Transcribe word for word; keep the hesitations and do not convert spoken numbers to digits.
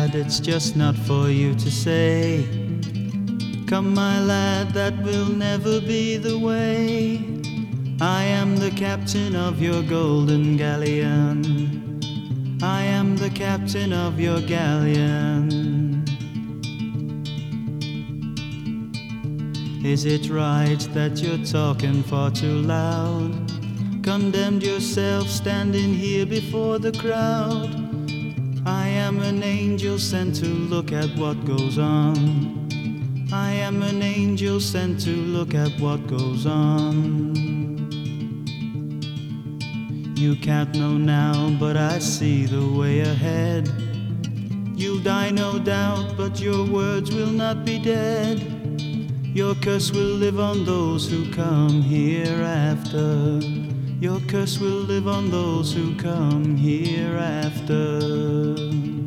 lad, it's just not for you to say. Come, my lad, that will never be the way. I am the captain of your golden galleon. I am the captain of your galleon. Is it right that you're talking far too loud? Condemned yourself standing here before the crowd. I am an angel sent to look at what goes on. I am an angel sent to look at what goes on. You can't know now, but I see the way ahead. You'll die no doubt, but your words will not be dead. Your curse will live on those who come hereafter. Your curse will live on those who come hereafter.